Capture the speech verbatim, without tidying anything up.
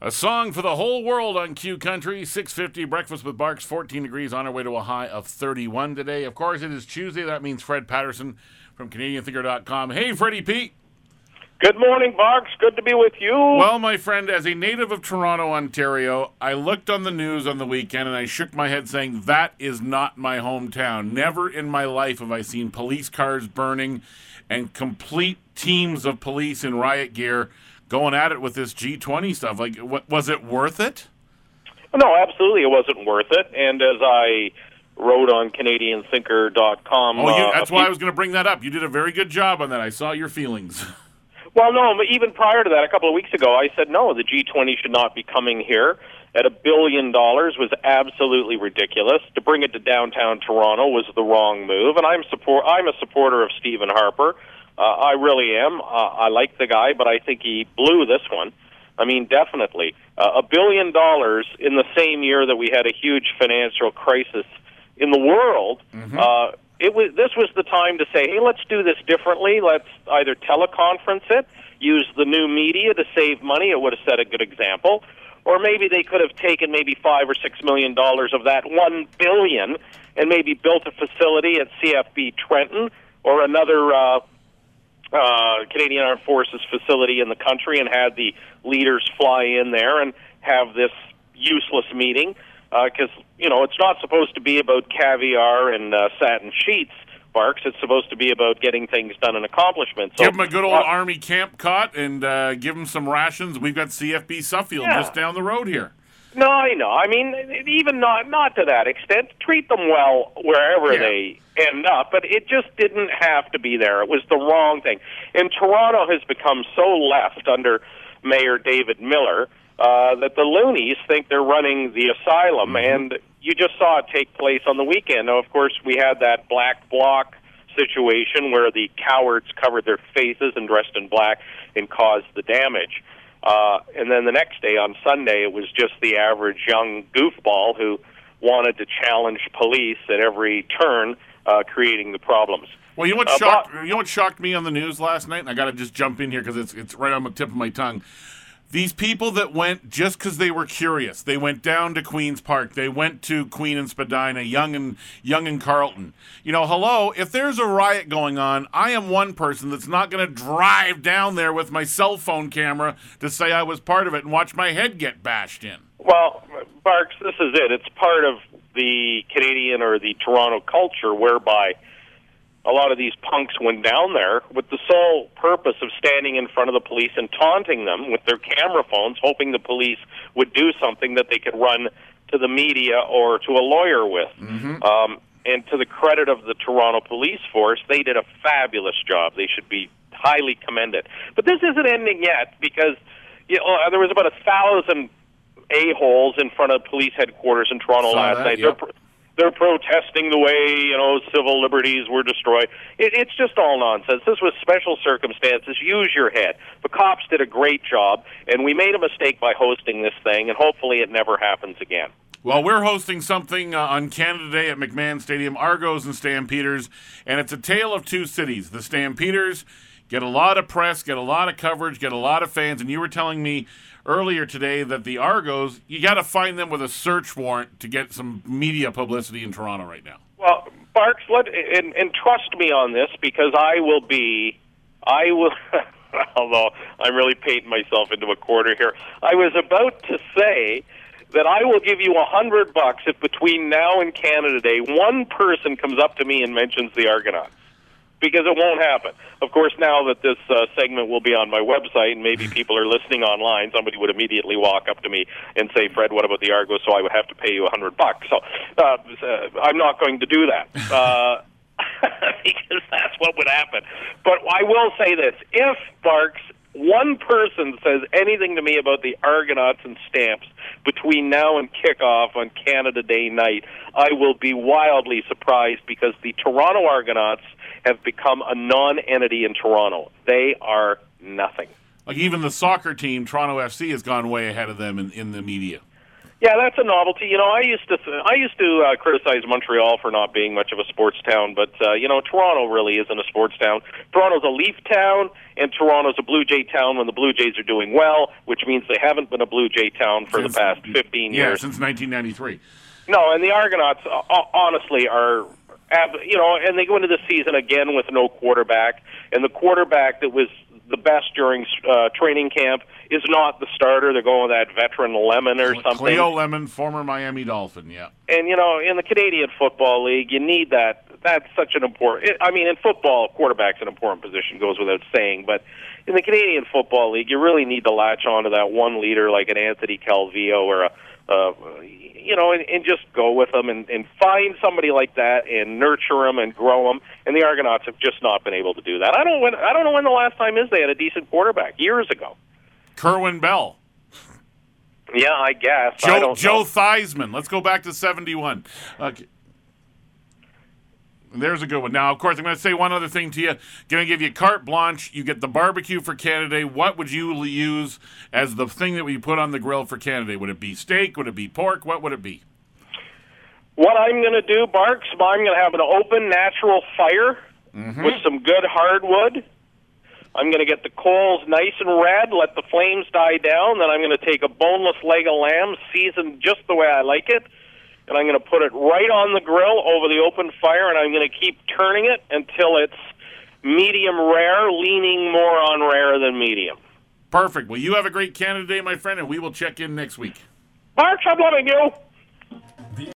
A song for the whole world on Q Country. six fifty, Breakfast with Barks, fourteen degrees, on our way to a high of thirty-one today. Of course, it is Tuesday. That means Fred Patterson from Canadian Thinker dot com. Hey, Freddie P. Good morning, Barks. Good to be with you. Well, my friend, as a native of Toronto, Ontario, I looked on the news on the weekend and I shook my head saying, that is not my hometown. Never in my life have I seen police cars burning and complete teams of police in riot gear going at it with this G twenty stuff. Like, what, was it worth it? No, absolutely, it wasn't worth it. And as I wrote on Canadian Thinker dot com... Oh, you, uh, that's why I was going to bring that up. You did a very good job on that. I saw your feelings. Well, no, but even prior to that, a couple of weeks ago, I said, no, the G twenty should not be coming here. At a billion dollars was absolutely ridiculous. To bring it to downtown Toronto was the wrong move. And I'm support. I'm a supporter of Stephen Harper. Uh, I really am. Uh, I like the guy, but I think he blew this one. I mean, definitely. Uh, a billion dollars in the same year that we had a huge financial crisis in the world, mm-hmm. uh, it was. This was the time to say, hey, let's do this differently. Let's either teleconference it, use the new media to save money. It would have set a good example. Or maybe they could have taken maybe five or six million dollars of that one billion and maybe built a facility at C F B Trenton or another uh, uh, Canadian Armed Forces facility in the country and had the leaders fly in there and have this useless meeting. Because, uh, you know, it's not supposed to be about caviar and uh, satin sheets, Barks. It's supposed to be about getting things done and accomplishments. So, give them a good old uh, Army camp cot and uh, give them some rations. We've got C F B Suffield yeah. just down the road here. No, I know. I mean, even not not to that extent. Treat them well wherever yeah. they end up, but it just didn't have to be there. It was the wrong thing. And Toronto has become so left under Mayor David Miller uh, that the loonies think they're running the asylum, mm-hmm. and you just saw it take place on the weekend. Now, of course, we had that black bloc situation where the cowards covered their faces and dressed in black and caused the damage. Uh, and then the next day, on Sunday, it was just the average young goofball who wanted to challenge police at every turn, uh, creating the problems. Well, you know what uh, shocked but, you know what shocked me on the news last night, and I got to just jump in here because it's it's right on the tip of my tongue. These people that went just because they were curious, they went down to Queen's Park, they went to Queen and Spadina, Young and Young and Carlton. You know, hello, if there's a riot going on, I am one person that's not going to drive down there with my cell phone camera to say I was part of it and watch my head get bashed in. Well, Barks, this is it. It's part of the Canadian or the Toronto culture whereby a lot of these punks went down there with the sole purpose of standing in front of the police and taunting them with their camera phones, hoping the police would do something that they could run to the media or to a lawyer with. Mm-hmm. Um, and to the credit of the Toronto Police Force, they did a fabulous job. They should be highly commended. But this isn't ending yet because you know, there was about a thousand a-holes in front of police headquarters in Toronto Saw last that, night. yep. They're They're protesting the way, you know, civil liberties were destroyed. It, it's just all nonsense. This was special circumstances. Use your head. The cops did a great job, and we made a mistake by hosting this thing, and hopefully it never happens again. Well, we're hosting something uh, on Canada Day at McMahon Stadium, Argos and Stampeders, and it's a tale of two cities. The Stampeders get a lot of press, get a lot of coverage, get a lot of fans, and you were telling me earlier today that the Argos, you got to find them with a search warrant to get some media publicity in Toronto right now. Well, Barks, let, and, and trust me on this because I will be, I will, although I'm really painting myself into a quarter here, I was about to say that I will give you a hundred bucks if between now and Canada Day, one person comes up to me and mentions the Argonauts. Because it won't happen. Of course, now that this uh, segment will be on my website and maybe people are listening online, somebody would immediately walk up to me and say, Fred, what about the Argos? So I would have to pay you a hundred bucks. So uh, uh, I'm not going to do that uh, because that's what would happen. But I will say this. If, Barks, one person says anything to me about the Argonauts and Stamps between now and kickoff on Canada Day night, I will be wildly surprised because the Toronto Argonauts have become a non-entity in Toronto. They are nothing. Like even the soccer team, Toronto F C, has gone way ahead of them in, in the media. Yeah, that's a novelty. You know, I used to th- I used to uh, criticize Montreal for not being much of a sports town, but uh, you know, Toronto really isn't a sports town. Toronto's a Leaf town, and Toronto's a Blue Jay town when the Blue Jays are doing well, which means they haven't been a Blue Jay town for since, the past fifteen yeah, years. Yeah, since nineteen ninety-three. No, and the Argonauts, uh, honestly, are. You know, and they go into the season again with no quarterback, and the quarterback that was the best during uh, training camp is not the starter. They're going with that veteran Lemon or something. Cleo Lemon, former Miami Dolphin, yeah. And, you know, in the Canadian Football League, you need that. That's such an important... I mean, in football, quarterback's an important position, goes without saying, but in the Canadian Football League, you really need to latch on to that one leader like an Anthony Calvillo or a... Uh, you know, and, and just go with them and, and find somebody like that and nurture them and grow them. And the Argonauts have just not been able to do that. I don't when I don't know when the last time is they had a decent quarterback. Years ago. Kerwin Bell. Yeah, I guess. Joe, I don't Joe know. Theismann. Let's go back to seventy-one. Okay. There's a good one. Now, of course, I'm going to say one other thing to you. Going to give you carte blanche. You get the barbecue for Canada Day. What would you use as the thing that we put on the grill for Canada Day? Would it be steak? Would it be pork? What would it be? What I'm going to do, Barks, I'm going to have an open natural fire mm-hmm. with some good hardwood. I'm going to get the coals nice and red, let the flames die down. Then I'm going to take a boneless leg of lamb, seasoned just the way I like it, and I'm going to put it right on the grill over the open fire, and I'm going to keep turning it until it's medium rare, leaning more on rare than medium. Perfect. Well, you have a great Canada Day, my friend, and we will check in next week. Mark, I'm loving you.